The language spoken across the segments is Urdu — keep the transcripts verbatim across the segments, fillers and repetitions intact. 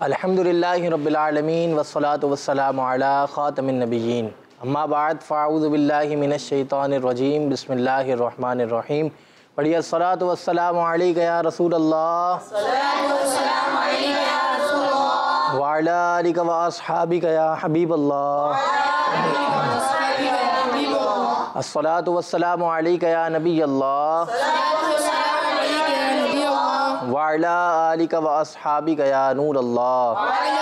الحمدللہ رب العالمین والصلاة والسلام علی خاتم النبیین اما بعد فاعوذ باللہ من الشیطان الرجیم بسم اللہ الرحمن الرحیم پڑھیے الصلاة والسلام علیکہ یا رسول اللہ وعلی آلکہ و اصحابکہ یا حبیب اللہ الصلاة والسلام علیکہ یا نبی اللہ وعلی آلکہ و اصحابکہ یا نور اللہ۔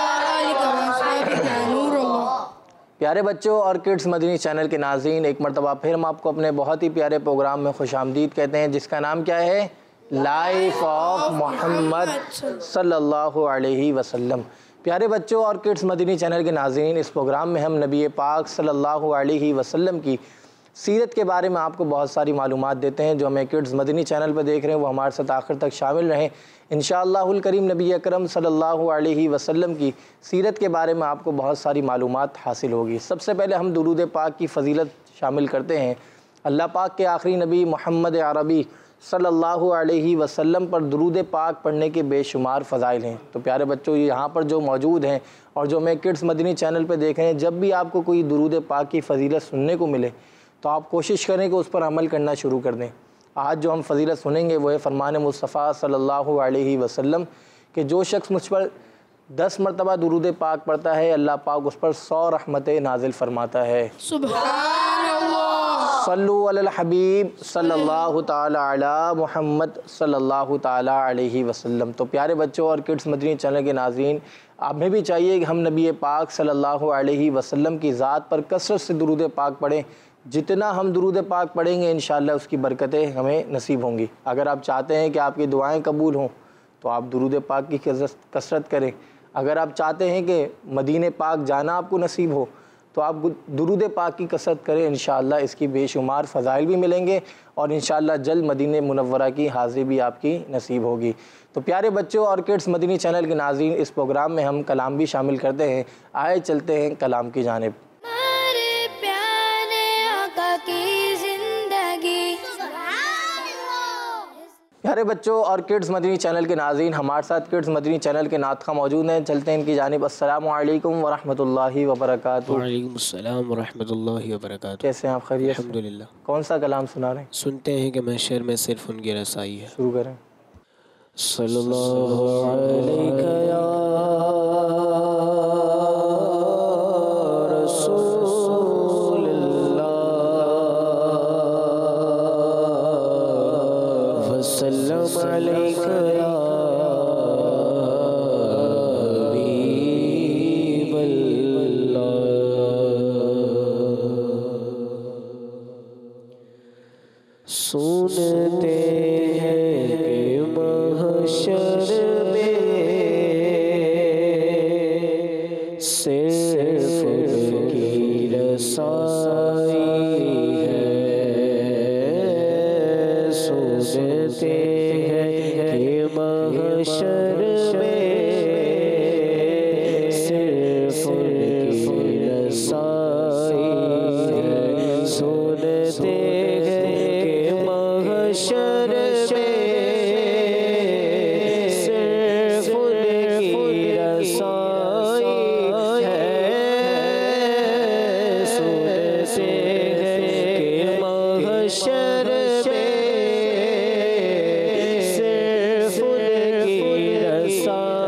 پیارے بچوں اور کڈز مدنی چینل کے ناظرین، ایک مرتبہ پھر ہم آپ کو اپنے بہت ہی پیارے پروگرام میں خوش آمدید کہتے ہیں، جس کا نام کیا ہے؟ لائف آف محمد صلی اللہ علیہ وسلم۔ پیارے بچوں اور کڈز مدنی چینل کے ناظرین، اس پروگرام میں ہم نبی پاک صلی اللہ علیہ وسلم کی سیرت کے بارے میں آپ کو بہت ساری معلومات دیتے ہیں۔ جو ہمیں کڈز مدنی چینل پہ دیکھ رہے ہیں وہ ہمارے ساتھ آخر تک شامل رہیں۔ انشاءاللہ الکریم نبی اکرم صلی اللہ علیہ وسلم کی سیرت کے بارے میں آپ کو بہت ساری معلومات حاصل ہوگی۔ سب سے پہلے ہم درود پاک کی فضیلت شامل کرتے ہیں۔ اللہ پاک کے آخری نبی محمد عربی صلی اللہ علیہ وسلم پر درود پاک پڑھنے کے بے شمار فضائل ہیں۔ تو پیارے بچوں، یہاں پر جو موجود ہیں اور جو ہمیں کڈز مدنی چینل پہ دیکھ رہے ہیں، جب بھی آپ کو کوئی درود پاک کی فضیلت سننے کو ملے تو آپ کوشش کریں کہ اس پر عمل کرنا شروع کر دیں۔ آج جو ہم فضیلت سنیں گے وہ ہے فرمان مصطفیٰ صلی اللہ علیہ وسلم کہ جو شخص مجھ پر دس مرتبہ درود پاک پڑھتا ہے، اللہ پاک اس پر سو رحمتیں نازل فرماتا ہے۔ سبحان اللہ۔ صلو علی الحبیب صلی اللہ تعالی علی محمد صلی اللہ تعالی علیہ وسلم۔ تو پیارے بچوں اور کڈز مدنی چینل کے ناظرین، آپ میں بھی چاہیے کہ ہم نبی پاک صلی اللہ علیہ وسلم کی ذات پر کثرت سے درود پاک پڑھیں۔ جتنا ہم درود پاک پڑھیں گے انشاءاللہ اس کی برکتیں ہمیں نصیب ہوں گی۔ اگر آپ چاہتے ہیں کہ آپ کی دعائیں قبول ہوں تو آپ درود پاک کی کثرت کریں۔ اگر آپ چاہتے ہیں کہ مدینہ پاک جانا آپ کو نصیب ہو تو آپ درود پاک کی کثرت کریں، انشاءاللہ اس کی بے شمار فضائل بھی ملیں گے اور انشاءاللہ جلد مدینہ منورہ کی حاضری بھی آپ کی نصیب ہوگی۔ تو پیارے بچوں اور کڈز مدنی چینل کے ناظرین، اس پروگرام میں ہم کلام بھی شامل کرتے ہیں۔ آئے چلتے ہیں کلام کی جانب۔ پیارے بچوں اور کڈز مدنی چینل کے ناظرین، ہمارے ساتھ کڈز مدنی چینل کے ناطقہ موجود ہیں، چلتے ہیں ان کی جانب۔ السلام علیکم ورحمۃ اللہ وبرکاتہ۔ وعلیکم السلام ورحمۃ اللہ وبرکاتہ۔ کیسے ہیں آپ؟ خیریت؟ الحمدللہ۔ کون سا کلام سنا رہے ہیں؟ سنتے ہیں کہ محشر میں صرف ان کی رسائی ہے۔ شروع کریں۔ صلی اللہ علیہ یا رسول اللہ وسلم علیہ یا حبیب اللہ۔ سنتے ہیں کہ محشر میں صرف ان کی رسائی ہے۔ سنتے ہیں کہ محشر میں صرف ان کی رسائی ہے۔ سنتے محشر میں صرف ان کی رسائی ہے۔ سنتے ہیں کہ محشر میں صرف ان کی رسائی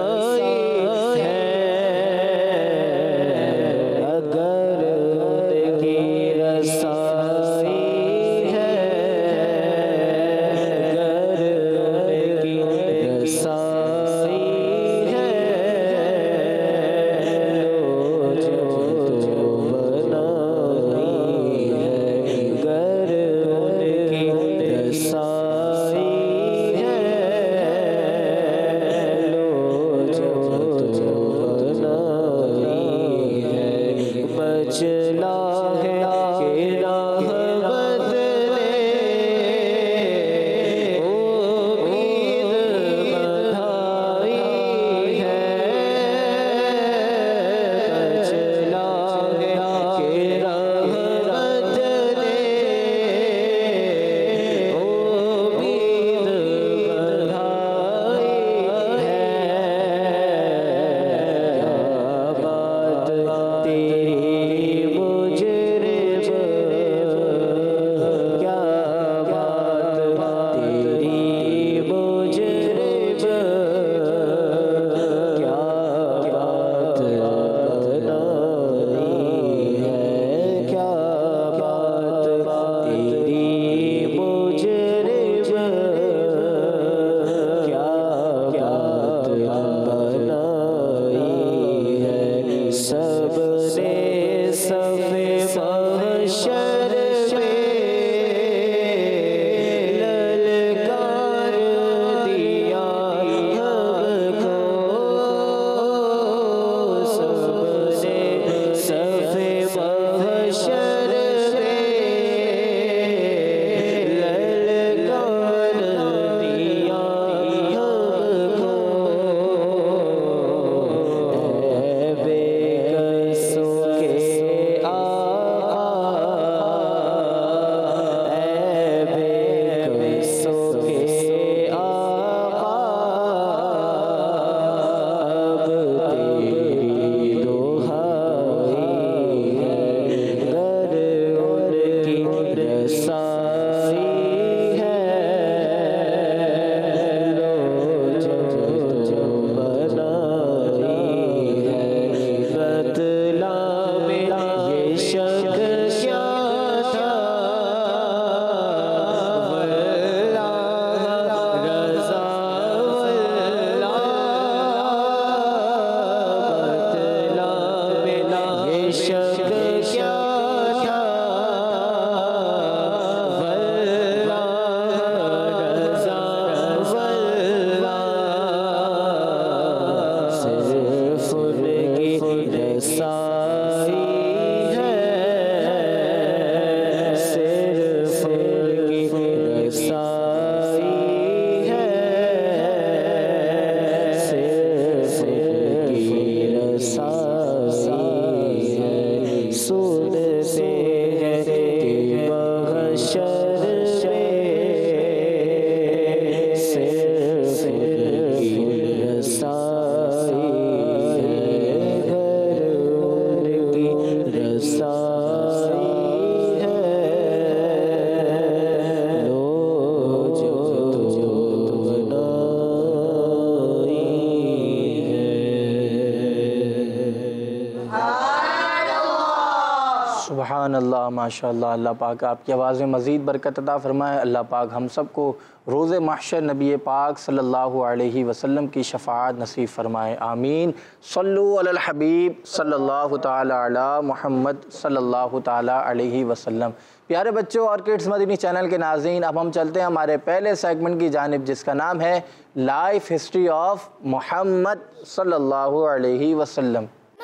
سبحان اللہ، ماشاء اللہ۔ اللہ پاک آپ کی آواز میں مزید برکت عطا فرمائے۔ اللہ پاک ہم سب کو روز محشر نبی پاک صلی اللہ علیہ وسلم کی شفاعت نصیب فرمائے، آمین۔ صلو علی الحبیب صلی اللہ تعالی علی محمد صلی اللہ تعالی علیہ وسلم۔ پیارے بچوں اور کڈس مدنی چینل کے ناظرین، اب ہم چلتے ہیں ہمارے پہلے سیگمنٹ کی جانب، جس کا نام ہے لائف ہسٹری آف محمد صلی اللہ علیہ وسلم۔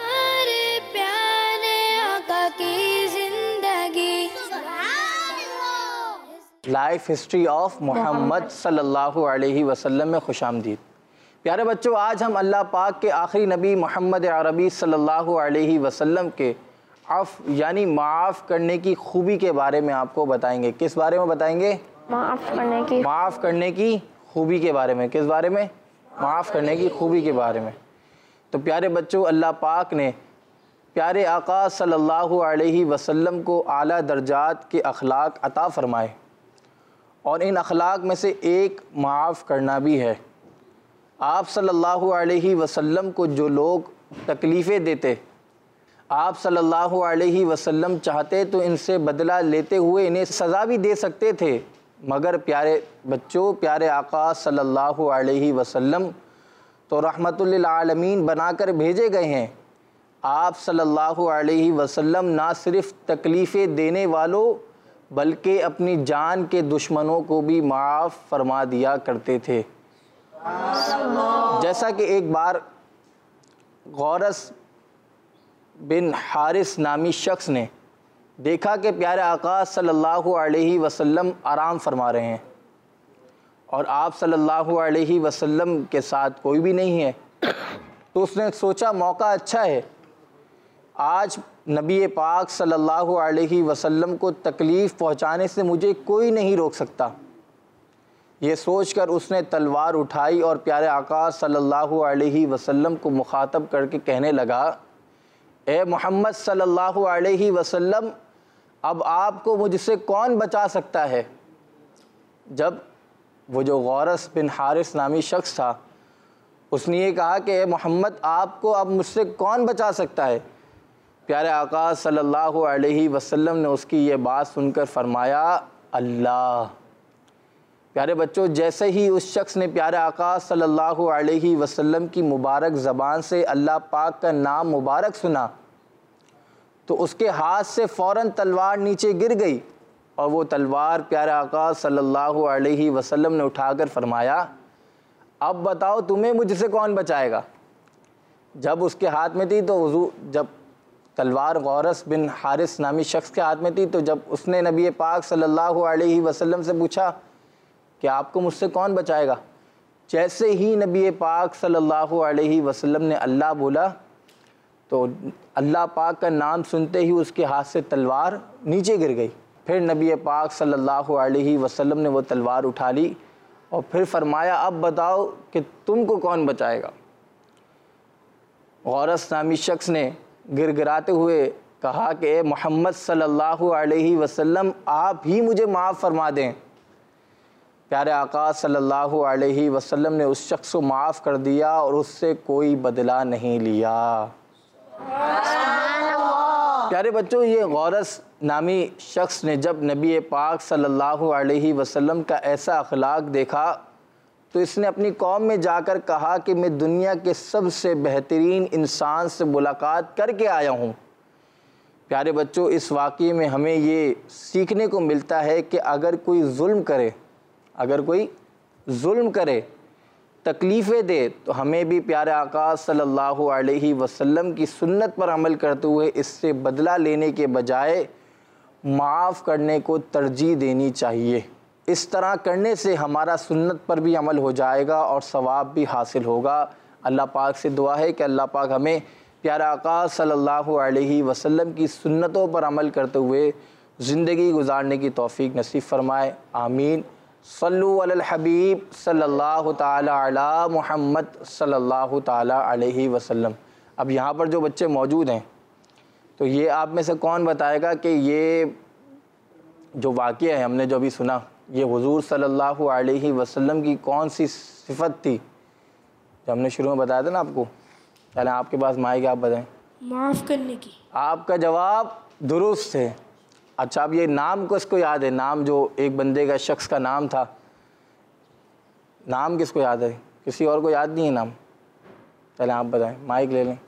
لائف ہسٹری آف محمد صلی اللہ علیہ وسلم میں خوش آمدید۔ پیارے بچوں، آج ہم اللہ پاک کے آخری نبی محمد عربی صلی اللہ علیہ وسلم کے عفو یعنی معاف کرنے کی خوبی کے بارے میں آپ کو بتائیں گے۔ کس بارے میں بتائیں گے؟ معاف کرنے کی معاف کرنے کی خوبی کے بارے میں۔ کس بارے میں؟ معاف کرنے کی خوبی کے بارے میں۔ تو پیارے بچوں، اللہ پاک نے پیارے آقا صلی اللہ علیہ وسلم کو اعلیٰ درجات کے اخلاق عطا فرمائے، اور ان اخلاق میں سے ایک معاف کرنا بھی ہے۔ آپ صلی اللہ علیہ وسلم کو جو لوگ تکلیفیں دیتے، آپ صلی اللہ علیہ وسلم چاہتے تو ان سے بدلہ لیتے ہوئے انہیں سزا بھی دے سکتے تھے، مگر پیارے بچوں، پیارے آقا صلی اللہ علیہ وسلم تو رحمت للعالمین بنا کر بھیجے گئے ہیں۔ آپ صلی اللہ علیہ وسلم نہ صرف تکلیفیں دینے والوں بلکہ اپنی جان کے دشمنوں کو بھی معاف فرما دیا کرتے تھے۔ جیسا کہ ایک بار غورث بن حارث نامی شخص نے دیکھا کہ پیارے آقا صلی اللہ علیہ وسلم آرام فرما رہے ہیں اور آپ صلی اللہ علیہ وسلم کے ساتھ کوئی بھی نہیں ہے، تو اس نے سوچا موقع اچھا ہے، آج نبی پاک صلی اللہ علیہ وسلم کو تکلیف پہنچانے سے مجھے کوئی نہیں روک سکتا۔ یہ سوچ کر اس نے تلوار اٹھائی اور پیارے آقا صلی اللہ علیہ وسلم کو مخاطب کر کے کہنے لگا، اے محمد صلی اللہ علیہ وسلم، اب آپ کو مجھ سے کون بچا سکتا ہے؟ جب وہ جو غورث بن حارث نامی شخص تھا، اس نے یہ کہا کہ اے محمد، آپ کو اب مجھ سے کون بچا سکتا ہے؟ پیارے آقا صلی اللہ علیہ وسلم نے اس کی یہ بات سن کر فرمایا، اللہ۔ پیارے بچوں، جیسے ہی اس شخص نے پیارے آقا صلی اللہ علیہ وسلم کی مبارک زبان سے اللہ پاک کا نام مبارک سنا تو اس کے ہاتھ سے فوراً تلوار نیچے گر گئی، اور وہ تلوار پیارے آقا صلی اللہ علیہ وسلم نے اٹھا کر فرمایا، اب بتاؤ تمہیں مجھ سے کون بچائے گا؟ جب اس کے ہاتھ میں تھی تو حضور جب تلوار غورث بن حارث نامی شخص کے ہاتھ میں تھی تو جب اس نے نبی پاک صلی اللہ علیہ وسلم سے پوچھا کہ آپ کو مجھ سے کون بچائے گا، جیسے ہی نبی پاک صلی اللہ علیہ وسلم نے اللہ بولا تو اللہ پاک کا نام سنتے ہی اس کے ہاتھ سے تلوار نیچے گر گئی۔ پھر نبی پاک صلی اللہ علیہ وسلم نے وہ تلوار اٹھا لی اور پھر فرمایا، اب بتاؤ کہ تم کو کون بچائے گا؟ غورث نامی شخص نے گر گراتے ہوئے کہا کہ اے محمد صلی اللہ علیہ وسلم، آپ ہی مجھے معاف فرما دیں۔ پیارے آقا صلی اللہ علیہ وسلم نے اس شخص کو معاف کر دیا اور اس سے کوئی بدلہ نہیں لیا۔ پیارے بچوں، یہ غورث نامی شخص نے جب نبی پاک صلی اللہ علیہ وسلم کا ایسا اخلاق دیکھا تو اس نے اپنی قوم میں جا کر کہا کہ میں دنیا کے سب سے بہترین انسان سے ملاقات کر کے آیا ہوں۔ پیارے بچوں، اس واقعے میں ہمیں یہ سیکھنے کو ملتا ہے کہ اگر کوئی ظلم کرے اگر کوئی ظلم کرے تکلیفیں دے تو ہمیں بھی پیارے آقا صلی اللہ علیہ وسلم کی سنت پر عمل کرتے ہوئے اس سے بدلہ لینے کے بجائے معاف کرنے کو ترجیح دینی چاہیے۔ اس طرح کرنے سے ہمارا سنت پر بھی عمل ہو جائے گا اور ثواب بھی حاصل ہوگا۔ اللہ پاک سے دعا ہے کہ اللہ پاک ہمیں پیارے آقا صلی اللہ علیہ وسلم کی سنتوں پر عمل کرتے ہوئے زندگی گزارنے کی توفیق نصیب فرمائے، آمین۔ صلو علی الحبیب صلی اللہ تعالی علی محمد صلی اللہ تعالی علیہ وسلم۔ اب یہاں پر جو بچے موجود ہیں تو یہ آپ میں سے کون بتائے گا کہ یہ جو واقعہ ہے ہم نے جو ابھی سنا، یہ حضور صلی اللہ علیہ وسلم کی کون سی صفت تھی جو ہم نے شروع میں بتایا تھا نا آپ کو؟ چلیں آپ کے پاس مائک ہے، آپ بتائیں۔ معاف کرنے کی۔ آپ کا جواب درست ہے. اچھا اب یہ نام کس کو یاد ہے؟ نام جو ایک بندے کا شخص کا نام تھا, نام کس کو یاد ہے؟ کسی اور کو یاد نہیں ہے نام؟ چلیں آپ بتائیں, مائک لے لیں.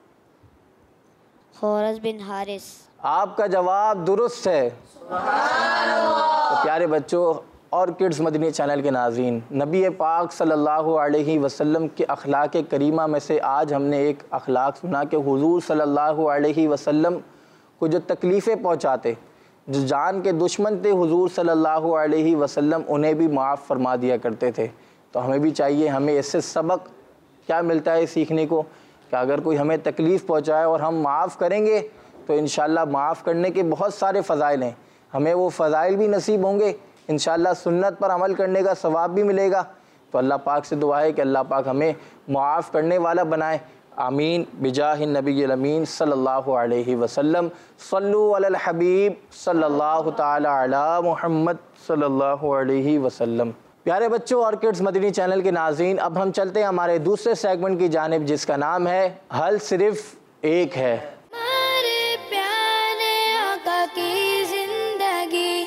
خورز بن حارث. آپ کا جواب درست ہے. تو پیارے بچوں اور کڈز مدنی چینل کے ناظرین, نبی پاک صلی اللہ علیہ وسلم کے اخلاق کریمہ میں سے آج ہم نے ایک اخلاق سنا کہ حضور صلی اللہ علیہ وسلم کو جو تکلیفیں پہنچاتے, جو جان کے دشمن تھے حضور صلی اللہ علیہ وسلم, انہیں بھی معاف فرما دیا کرتے تھے. تو ہمیں بھی چاہیے, ہمیں اس سے سبق کیا ملتا ہے سیکھنے کو, کہ اگر کوئی ہمیں تکلیف پہنچائے اور ہم معاف کریں گے تو انشاءاللہ معاف کرنے کے بہت سارے فضائل ہیں, ہمیں وہ فضائل بھی نصیب ہوں گے, انشاءاللہ سنت پر عمل کرنے کا ثواب بھی ملے گا. تو اللہ پاک سے دعا ہے کہ اللہ پاک ہمیں معاف کرنے والا بنائے. آمین بجاہ النبی الامین صلی اللہ علیہ وسلم. صلو علی الحبیب صلی اللہ تعالی علی محمد صلی اللہ علیہ وسلم. پیارے بچوں اور کڈز مدنی چینل کے ناظرین, اب ہم چلتے ہیں ہمارے دوسرے سیگمنٹ کی جانب, جس کا نام ہے حل صرف ایک ہے. ہمارے پیارے آقا کی زندگی.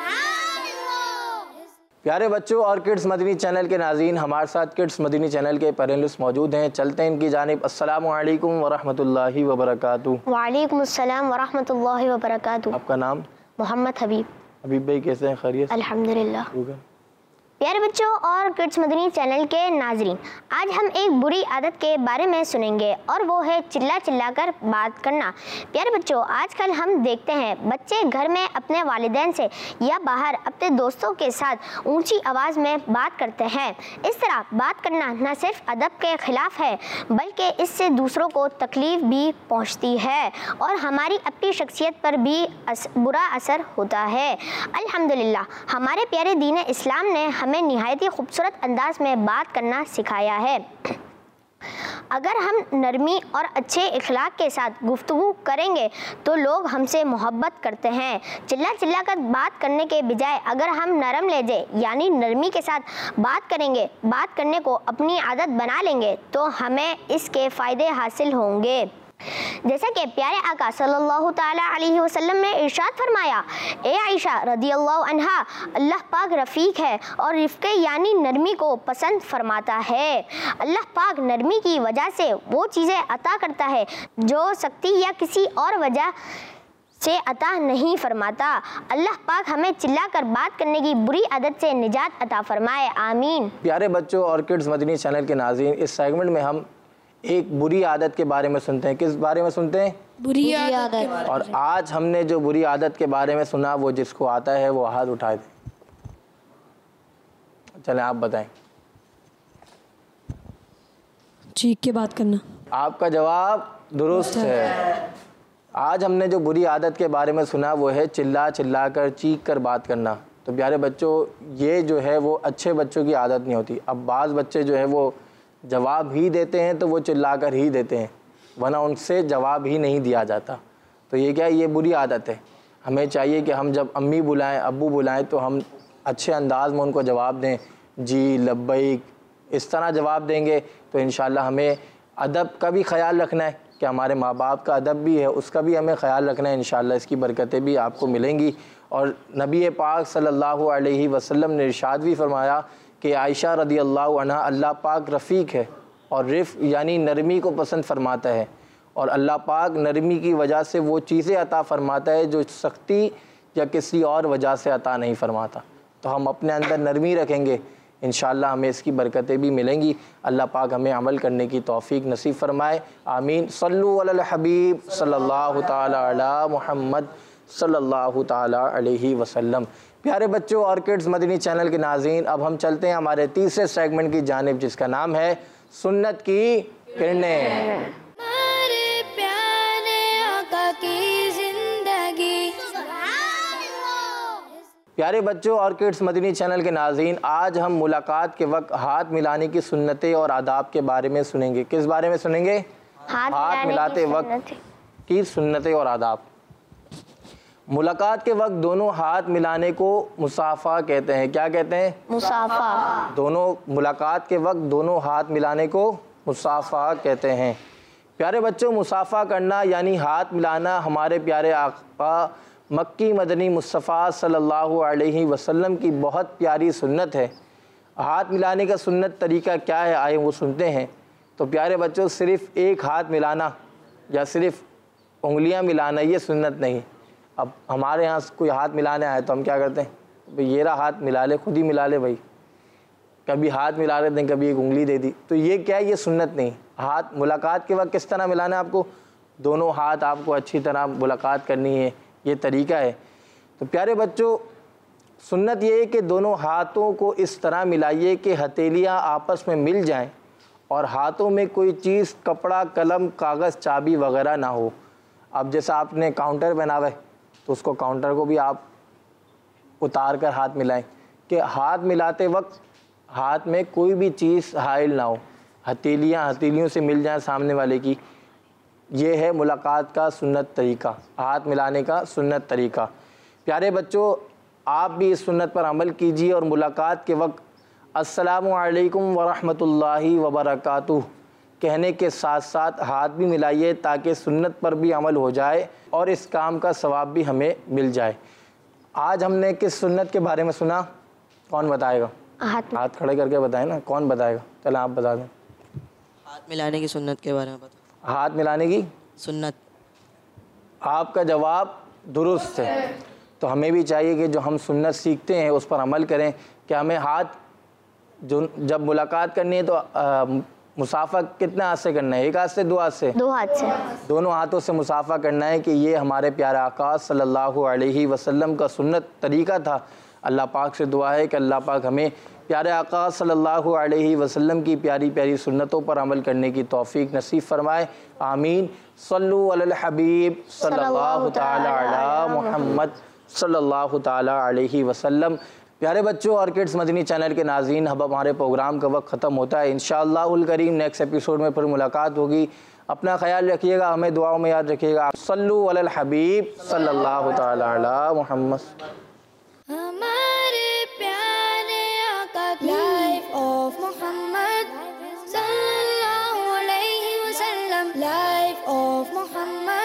پیارے بچوں اور کڈز مدنی چینل کے ناظرین, ہمارے ساتھ کڈز مدنی چینل کے پیرنٹس موجود ہیں, چلتے ہیں ان کی جانب. السلام علیکم ورحمۃ اللہ وبرکاتہ. وعلیکم السلام ورحمۃ اللہ وبرکاتہ. آپ کا نام؟ محمد حبیب. حبیب بھائی کیسے ہیں؟ خیریت؟ الحمدللہ. شکر. پیارے بچوں اور کڈز مدنی چینل کے ناظرین, آج ہم ایک بری عادت کے بارے میں سنیں گے اور وہ ہے چلا چلا کر بات کرنا. پیارے بچوں, آج کل ہم دیکھتے ہیں بچے گھر میں اپنے والدین سے یا باہر اپنے دوستوں کے ساتھ اونچی آواز میں بات کرتے ہیں. اس طرح بات کرنا نہ صرف ادب کے خلاف ہے بلکہ اس سے دوسروں کو تکلیف بھی پہنچتی ہے اور ہماری اپنی شخصیت پر بھی برا اثر ہوتا ہے. الحمدللہ ہمارے پیارے دین اسلام نے ہمیں نہایت ہی خوبصورت انداز میں بات کرنا سکھایا ہے. اگر ہم نرمی اور اچھے اخلاق کے ساتھ گفتگو کریں گے تو لوگ ہم سے محبت کرتے ہیں. چلا چلا کر بات کرنے کے بجائے اگر ہم نرم لہجے یعنی نرمی کے ساتھ بات کریں گے, بات کرنے کو اپنی عادت بنا لیں گے تو ہمیں اس کے فائدے حاصل ہوں گے. جیسا کہ پیارے آقا صلی اللہ تعالی علیہ وسلم نے ارشاد فرمایا, اے عائشہ رضی اللہ عنہا, اللہ پاک رفیق ہے اور رفق یعنی نرمی کو پسند فرماتا ہے. اللہ پاک نرمی کی وجہ سے وہ چیزیں عطا کرتا ہے جو سختی یا کسی اور وجہ سے عطا نہیں فرماتا. اللہ پاک ہمیں چلا کر بات کرنے کی بری عادت سے نجات عطا فرمائے. آمین. پیارے بچوں اور کڈز مدنی چینل کے ناظرین, اس سیگمنٹ میں ہم ایک بری عادت کے بارے میں سنتے ہیں. کس بارے میں سنتے ہیں؟ بری عادت. اور آج ہم نے جو بری عادت کے بارے میں سنا, وہ جس کو آتا ہے وہ ہاتھ اٹھائے دیں. چلیں آپ بتائیں. چیخ کے بات کرنا. آپ کا جواب درست ہے. آج ہم نے جو بری عادت کے بارے میں سنا وہ ہے چلا چلا کر چیخ کر بات کرنا. تو پیارے بچوں, یہ جو ہے وہ اچھے بچوں کی عادت نہیں ہوتی. اب بعض بچے جو ہے وہ جواب ہی دیتے ہیں تو وہ چلا کر ہی دیتے ہیں, ورنہ ان سے جواب ہی نہیں دیا جاتا. تو یہ کیا ہے, یہ بری عادت ہے. ہمیں چاہیے کہ ہم جب امی بلائیں, ابو بلائیں تو ہم اچھے انداز میں ان کو جواب دیں, جی لبیک, اس طرح جواب دیں گے تو انشاءاللہ ہمیں ادب کا بھی خیال رکھنا ہے کہ ہمارے ماں باپ کا ادب بھی ہے, اس کا بھی ہمیں خیال رکھنا ہے. انشاءاللہ اس کی برکتیں بھی آپ کو ملیں گی. اور نبی پاک صلی اللہ علیہ وسلم نے ارشاد بھی فرمایا کہ عائشہ رضی اللہ عنہ, اللہ پاک رفیق ہے اور رفق یعنی نرمی کو پسند فرماتا ہے, اور اللہ پاک نرمی کی وجہ سے وہ چیزیں عطا فرماتا ہے جو سختی یا کسی اور وجہ سے عطا نہیں فرماتا. تو ہم اپنے اندر نرمی رکھیں گے, انشاءاللہ ہمیں اس کی برکتیں بھی ملیں گی. اللہ پاک ہمیں عمل کرنے کی توفیق نصیب فرمائے. آمین. صلو علی الحبیب صلی اللہ تعالی علی محمد صلی اللہ تعالی علیہ وسلم. پیارے بچوں اور کڈز مدنی چینل کے ناظرین, اب ہم چلتے ہیں ہمارے تیسرے سیگمنٹ کی جانب, جس کا نام ہے سنت کی کرنیں. ہمارے پیارے آقا کی زندگی. پیارے بچوں اور کڈز مدنی چینل کے ناظرین, آج ہم ملاقات کے وقت ہاتھ ملانے کی سنتیں اور آداب کے بارے میں سنیں گے. کس بارے میں سنیں گے؟ ہاتھ ملاتے وقت کی سنتیں اور آداب. ملاقات کے وقت دونوں ہاتھ ملانے کو مصافحہ کہتے ہیں. کیا کہتے ہیں؟ مصافحہ. دونوں ملاقات کے وقت دونوں ہاتھ ملانے کو مصافحہ کہتے ہیں. پیارے بچوں، مصافحہ کرنا یعنی ہاتھ ملانا ہمارے پیارے آقا مکی مدنی مصطفیٰ صلی اللہ علیہ وسلم کی بہت پیاری سنت ہے۔ ہاتھ ملانے کا سنت طریقہ کیا ہے، آئے وہ سنتے ہیں۔ تو پیارے بچوں، صرف ایک ہاتھ ملانا یا صرف انگلیاں ملانا یہ سنت نہیں۔ اب ہمارے ہاں کوئی ہاتھ ملانے آئے تو ہم کیا کرتے ہیں، بھئی یہ رہا ہاتھ ملا لے، خود ہی ملا لے بھائی، کبھی ہاتھ ملا لیتے ہیں، کبھی ایک انگلی دے دی، تو یہ کیا ہے، یہ سنت نہیں۔ ہاتھ ملاقات کے وقت کس طرح ملانا ہے آپ کو، دونوں ہاتھ آپ کو اچھی طرح ملاقات کرنی ہے، یہ طریقہ ہے۔ تو پیارے بچوں، سنت یہ ہے کہ دونوں ہاتھوں کو اس طرح ملائیے کہ ہتھیلیاں آپس میں مل جائیں اور ہاتھوں میں کوئی چیز، کپڑا، قلم، کاغذ، چابی وغیرہ نہ ہو۔ اب جیسا آپ نے کاؤنٹر بنا ہوا ہے تو اس کو کاؤنٹر کو بھی آپ اتار کر ہاتھ ملائیں کہ ہاتھ ملاتے وقت ہاتھ میں کوئی بھی چیز حائل نہ ہو، ہتھیلیاں ہتھیلیوں سے مل جائیں سامنے والے کی۔ یہ ہے ملاقات کا سنت طریقہ، ہاتھ ملانے کا سنت طریقہ۔ پیارے بچوں، آپ بھی اس سنت پر عمل کیجیے اور ملاقات کے وقت السلام علیکم ورحمۃ اللہ وبرکاتہ کہنے کے ساتھ ساتھ ہاتھ بھی ملائیے تاکہ سنت پر بھی عمل ہو جائے اور اس کام کا ثواب بھی ہمیں مل جائے۔ آج ہم نے کس سنت کے بارے میں سنا، کون بتائے گا؟ ہاتھ ہاتھ کھڑے کر کے بتائیں نا، کون بتائے گا؟ چلیں آپ بتا دیں۔ ہاتھ ملانے کی سنت کے بارے میں بتا۔ ہاتھ ملانے کی سنت۔ آپ کا جواب درست ہے۔ تو ہمیں بھی چاہیے کہ جو ہم سنت سیکھتے ہیں اس پر عمل کریں کہ ہمیں ہاتھ جو جب ملاقات کرنی ہے تو مصافحہ کتنے ہاتھ سے کرنا ہے، ایک ہاتھ سے، دو ہاتھ سے؟ دو ہاتھ سے، دونوں ہاتھوں سے مصافحہ کرنا ہے کہ یہ ہمارے پیارے آقا صلی اللہ علیہ وسلم کا سنت طریقہ تھا۔ اللہ پاک سے دعا ہے کہ اللہ پاک ہمیں پیارے آقا صلی اللہ علیہ وسلم کی پیاری پیاری سنتوں پر عمل کرنے کی توفیق نصیب فرمائے، آمین۔ صلو علی الحبیب صلی اللہ تعالی علی محمد صلی اللہ تعالی علیہ وسلم۔ پیارے بچوں اور کڈس مدنی چینل کے ناظرین، اب ہمارے پروگرام کا وقت ختم ہوتا ہے۔ انشاءاللہ الکریم نیکسٹ ایپیسوڈ میں پھر ملاقات ہوگی۔ اپنا خیال رکھیے گا، ہمیں دعاؤں میں یاد رکھیے گا۔ صلو علی الحبیب صلی اللہ تعالی علی محمد۔ ہمارے پیارے آقا کی لائف آف محمد صلی اللہ علیہ وسلم، لائف آف محمد